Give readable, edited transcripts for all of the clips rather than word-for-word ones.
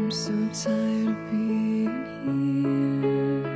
I'm so tired of being here,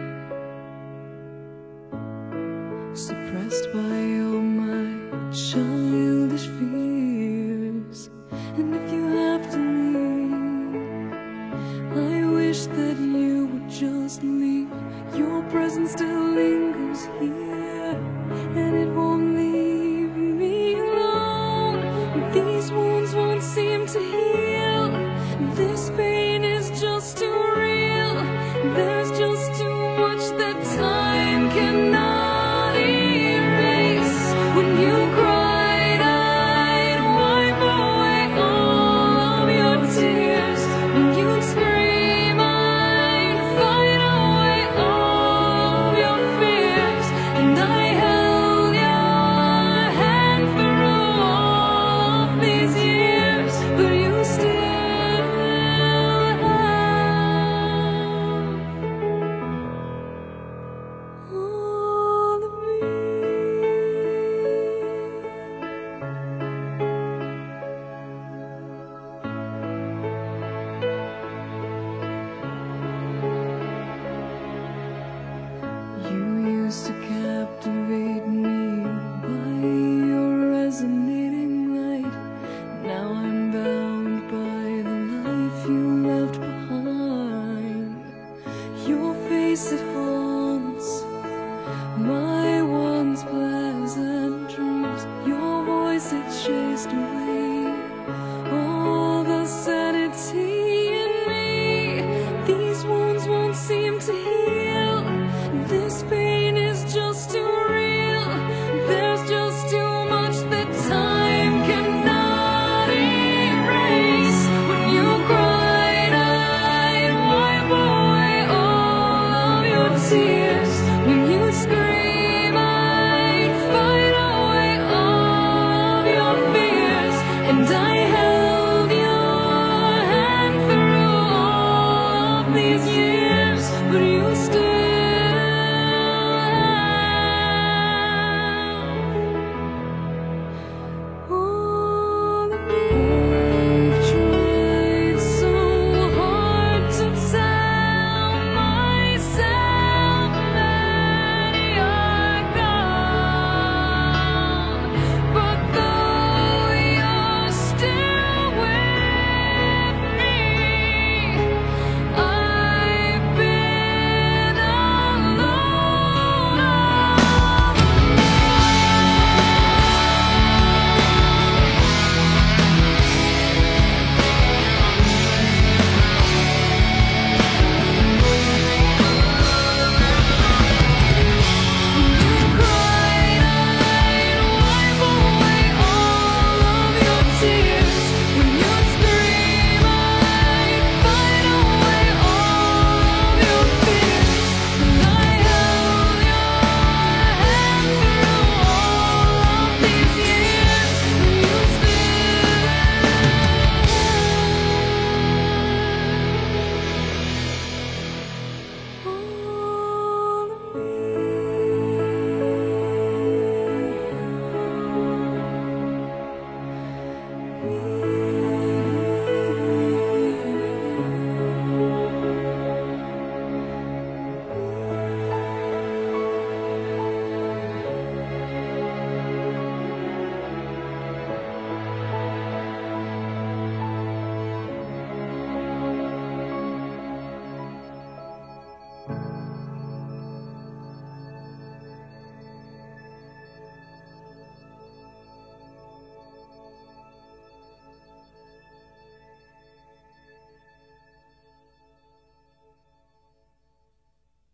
suppressed by all my childish fears. And if you have to leave, I wish that you would just leave. Your presence still lingers here, and it won't leave me alone. These wounds won't seem to heal. This pain is just too real. There's just too much that time cannot erase. When you cried, I'd wipe away all of your tears. When you scream, I'd fight away all of your fears. And I held your hand through all of these years, but you still to captivate me by your resonating light. Now I'm bound by the life you left behind. Your face at home